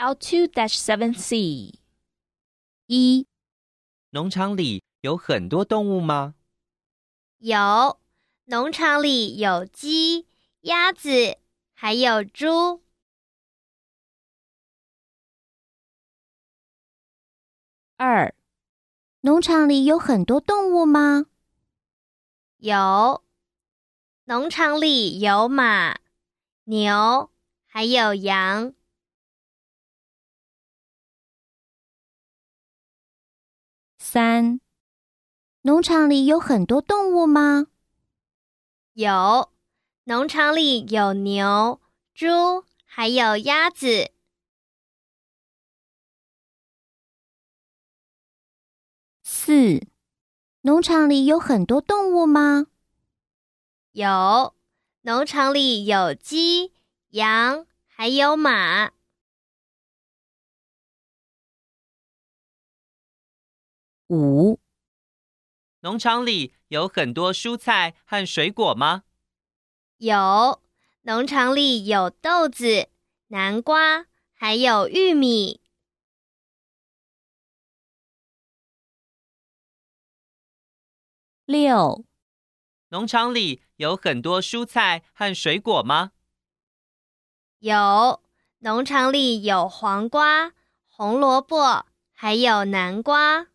L2-7C 一、 农场里有很多动物吗？ 有，农场里有鸡、鸭子，还有猪。 二、农场里有很多动物吗？ 有，农场里有马、牛，还有羊。 三、农场里有很多动物吗？ 有，农场里有牛、猪，还有鸭子。 四、农场里有很多动物吗？ 有，农场里有鸡、羊，还有马。 五、 农场里有很多蔬菜和水果吗？ 有，农场里有豆子、南瓜，还有玉米。 六、 农场里有很多蔬菜和水果吗？ 有，农场里有黄瓜、红萝卜，还有南瓜。